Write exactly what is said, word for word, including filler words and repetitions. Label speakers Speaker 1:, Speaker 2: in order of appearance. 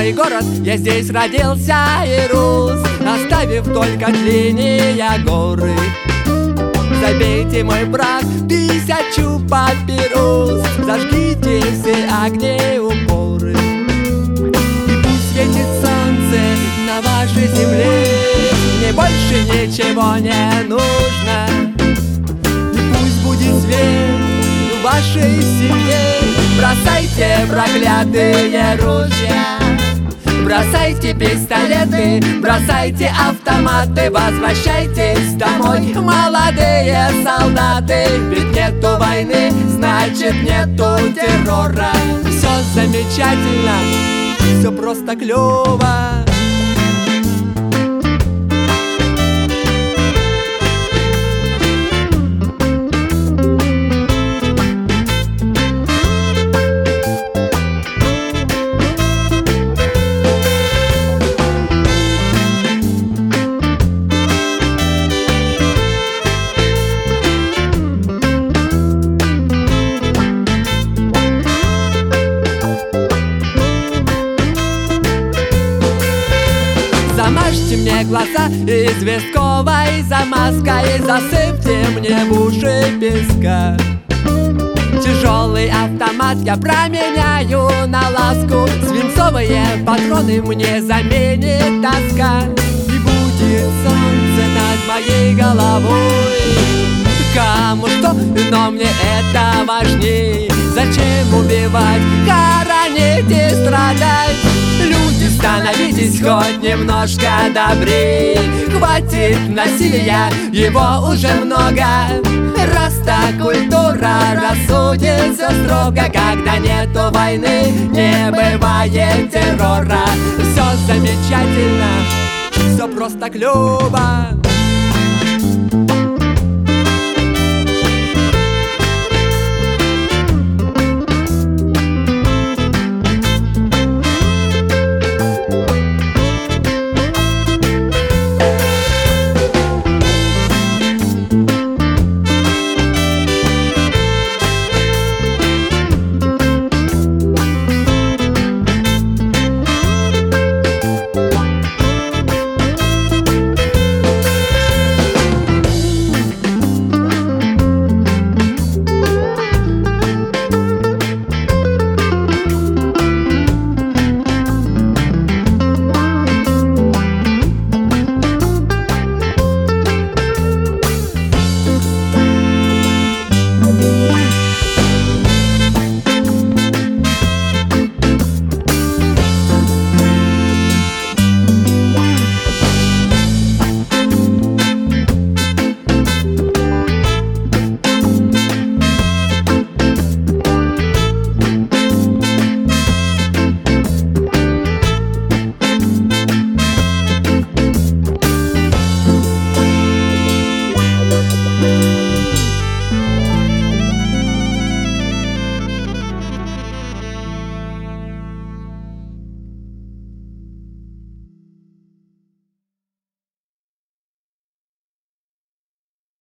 Speaker 1: мой город, я здесь родился и рос, оставив только длиннее горы. Забейте, мой брат, тысячу папирос, зажгите все огни упоры. И пусть светит солнце на вашей земле, мне больше ничего не нужно. И пусть будет свет в вашей семье, бросайте проклятые ружья, бросайте пистолеты, бросайте автоматы, возвращайтесь домой, молодые солдаты. Ведь нету войны, значит нету террора. Все замечательно, все просто клево. Замажьте мне глаза известковой замазкой, засыпьте мне в уши песка. Тяжелый автомат я променяю на ласку, свинцовые патроны мне заменит тоска. И будет солнце над моей головой, кому что, но мне это важней. Зачем убивать, хоронить и страдать? Люди, становитесь хоть немножко добрей. Хватит насилия, его уже много. Раз так культура рассудит все строго, когда нету войны, не бывает террора. Все замечательно, все просто клево.